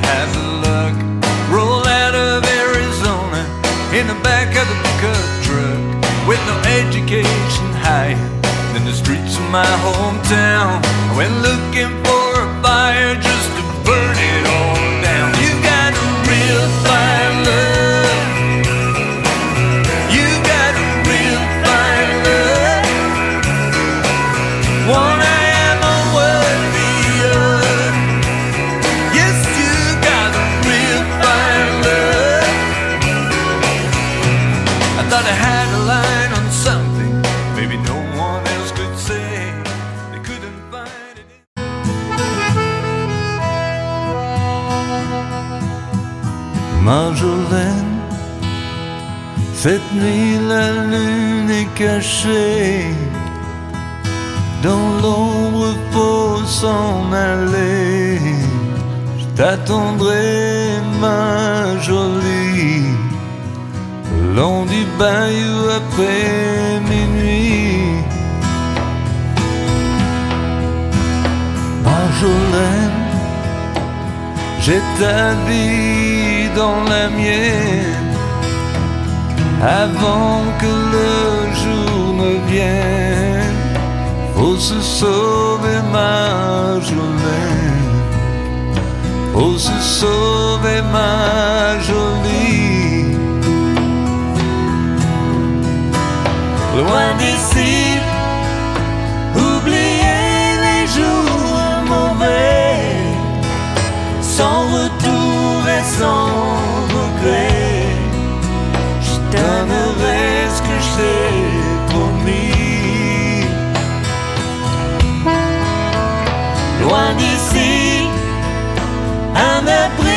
have the luck, roll out of Arizona in the back of the pickup truck, with no education higher than the streets of my hometown. I went looking for a fire just to burn it all down. You got a real fire love, you got a real fire love, one I am unworthy of. Yes, you got a real fire love. I thought I had a line on something maybe no one else could say. They couldn't find it. Marjolaine, cette nuit la lune est cachée, dans l'ombre faut s'en aller. Je t'attendrai, ma jolie, le long du bayou après minuit. Marjolaine, j'ai ta vie dans la mienne, avant que le jour ne vienne. Faut se sauver, Marjolaine, faut se sauver, ma jolie. Loin d'ici, oubliez les jours mauvais, sans retour et sans regret. Je donnerai ce que j'ai promis. Loin d'ici, un abri